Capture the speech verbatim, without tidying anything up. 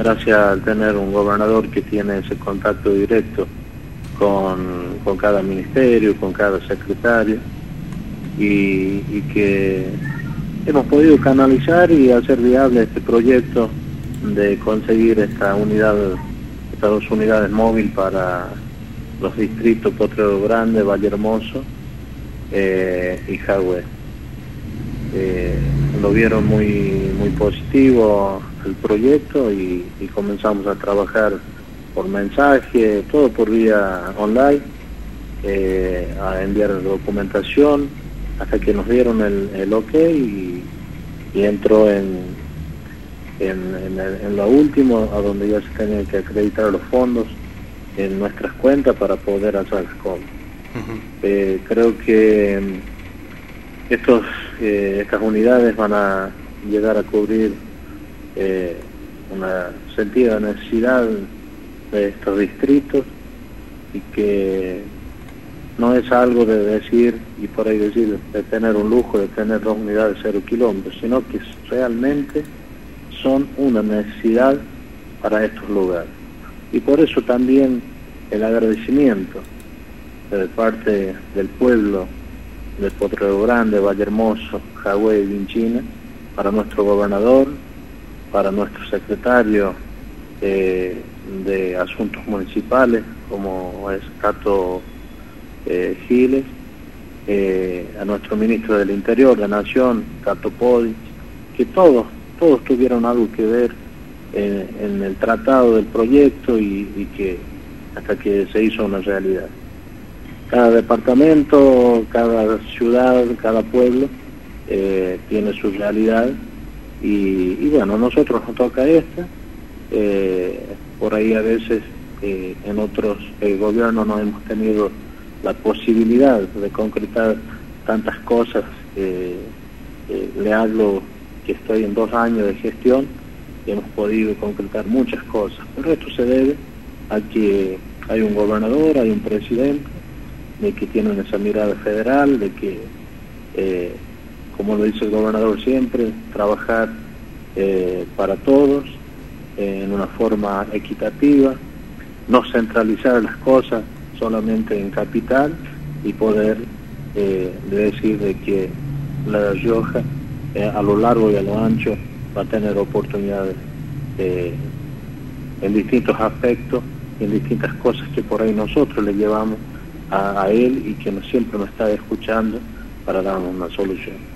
gracias al tener un gobernador que tiene ese contacto directo con, con cada ministerio, con cada secretario, y, y que hemos podido canalizar y hacer viable este proyecto de conseguir esta unidad, estas dos unidades móviles para los distritos Potrero Grande, Valle Hermoso eh, y Jagüey. Eh, lo vieron muy muy positivo el proyecto y, y comenzamos a trabajar por mensaje, todo por vía online, eh, a enviar documentación hasta que nos dieron el, el ok y, y entró en, en, en, el, en lo último, a donde ya se tenían que acreditar los fondos en nuestras cuentas para poder hacer las compras. Uh-huh. eh, creo que estos eh, estas unidades van a llegar a cubrir eh, una sentida necesidad de estos distritos, y que no es algo de decir y por ahí decir de tener un lujo de tener dos unidades cero kilómetros, sino que realmente son una necesidad para estos lugares. Y por eso también el agradecimiento de parte del pueblo de Potrero Grande, Valle Hermoso, Jagüey y Vinchina, para nuestro gobernador, para nuestro secretario eh, de Asuntos Municipales, como es Cato eh, Giles, eh, a nuestro ministro del Interior, de Nación, Cato Podi, que todos, todos tuvieron algo que ver en, en el tratado del proyecto y, y que hasta que se hizo una realidad. Cada departamento, cada ciudad, cada pueblo eh, tiene su realidad y, y bueno, a nosotros nos toca esta. Eh, por ahí a veces eh, en otros eh, gobiernos no hemos tenido la posibilidad de concretar tantas cosas. Eh, eh, le hablo que estoy en dos años de gestión y hemos podido concretar muchas cosas, pero esto se debe a que hay un gobernador, hay un presidente, de que tienen esa mirada federal, de que, eh, como lo dice el gobernador siempre, trabajar eh, para todos, eh, en una forma equitativa, no centralizar las cosas solamente en capital y poder eh, decir de que La Rioja eh, a lo largo y a lo ancho va a tener oportunidades eh, en distintos aspectos y en distintas cosas que por ahí nosotros le llevamos a, a él y que no, siempre nos está escuchando para darnos una solución.